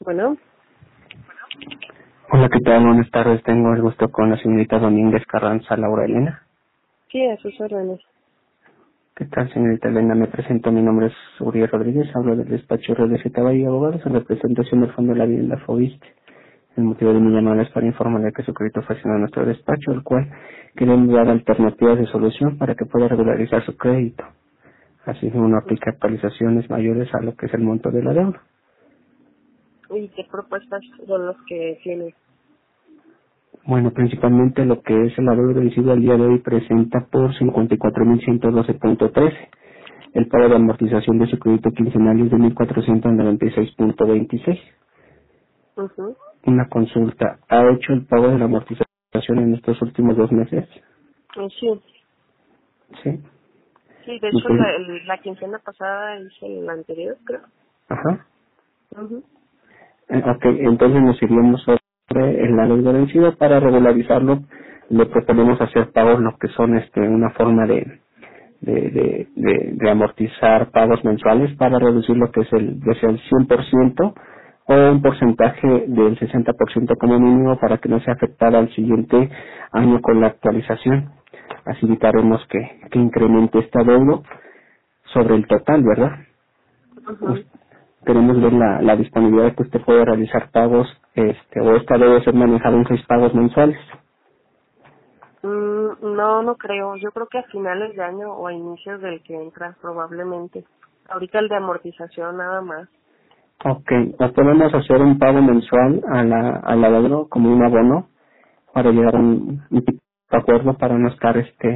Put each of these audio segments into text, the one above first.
Bueno, Hola, ¿qué tal? Buenas tardes. Tengo el gusto con la señorita Domínguez Carranza Laura Elena. sí, a sus órdenes. ¿Qué tal, señorita Elena? Me presento. Mi nombre es Uriel Rodríguez. Hablo del despacho RDZ Valle Abogados en representación del Fondo de la Vivienda Foviste. El motivo de mi llamada es para informarle que su crédito fue asignado a nuestro despacho, el cual queremos dar alternativas de solución para que pueda regularizar su crédito. Así que uno aplica actualizaciones mayores a lo que es el monto de la deuda. ¿Y qué propuestas son los que tiene? Bueno, principalmente lo que es el adeudo vencido al día de hoy presenta por 54.112.13. El pago de amortización de su crédito quincenal es de 1.496.26. Ujú. Una consulta. ¿Ha hecho el pago de la amortización en estos últimos 2 meses? Sí, Sí. sí, de ¿Y hecho qué? la quincena pasada hice la anterior, creo. Ajá. Ujú. Ok, entonces nos iríamos sobre el adeudo vencido. Para regularizarlo le proponemos hacer pagos lo que son una forma de amortizar pagos mensuales para reducir lo que es ya sea el 100% o un porcentaje del 60% como mínimo para que no sea afectada al siguiente año con la actualización. Así evitaremos que incremente este adeudo sobre el total, ¿verdad? Ujú. Queremos ver la disponibilidad que usted puede realizar pagos, o esta debe ser manejada en 6 pagos mensuales. No, no creo. Yo creo que a finales de año o a inicios del que entra, probablemente. Ahorita el de amortización nada más. Ok, o podemos hacer un pago mensual al adeudo como un abono para llegar a un tipo de acuerdo para no estar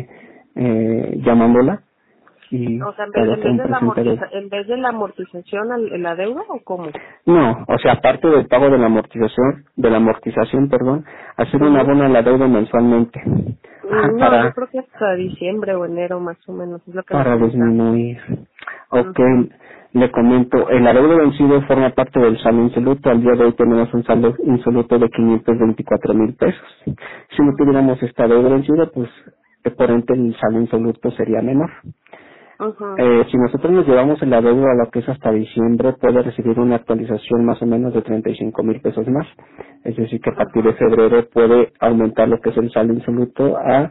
llamándola y O sea, para en hacer vez un de presente. en vez de la amortización, la deuda o cómo? No, o sea, aparte del pago de la amortización, perdón, hacer un Ujú. abono a la deuda mensualmente. Ajá, No, yo creo que hasta diciembre o enero más o menos es lo que me para comentaron. disminuir. Ok, Ujú. le comento, el adeudo vencido forma parte del saldo insoluto. Al día de hoy tenemos un saldo insoluto de 524,000 pesos. Si no Ujú. tuviéramos este adeudo vencido, pues por ende el saldo insoluto sería menor. Ujú. Si nosotros nos llevamos el adeudo a lo que es hasta diciembre, puede recibir una actualización más o menos de 35,000 pesos más. Es decir, que a partir de Ujú. febrero puede aumentar lo que es el saldo insoluto a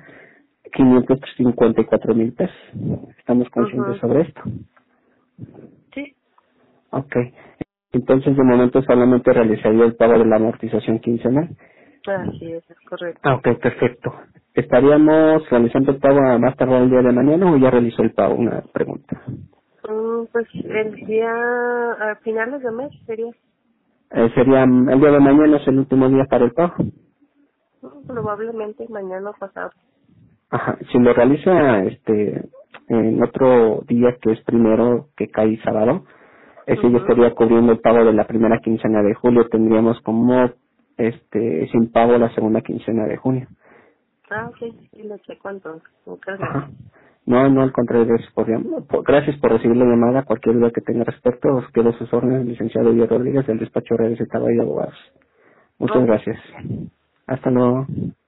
554,000 pesos. ¿Estamos conscientes Ujú. sobre esto? Sí, Ok. Entonces, de momento solamente realizaría el pago de la amortización quincenal. así es correcto. Ah, ok, perfecto. ¿Estaríamos realizando el pago a más tardar el día de mañana o ya realizó el pago? Una pregunta. Pues el día, a finales de mes sería, Sería el día de mañana es el último día para el pago. probablemente mañana o pasado. Ajá. Si lo realiza en otro día que es primero, que cae sábado, ese ya Ujú. estaría cubriendo el pago de la primera quincena de julio. Tendríamos como sin pago la segunda quincena de junio. Ok, sí, lo checo entonces. Muchas Ajá. gracias. No, no, al contrario, gracias por recibir la llamada. Cualquier duda que tenga respecto, os quedo a sus órdenes, licenciado Díaz Rodríguez, del despacho Redes de Tabayo Abogados. Muchas Ok. gracias. Hasta luego.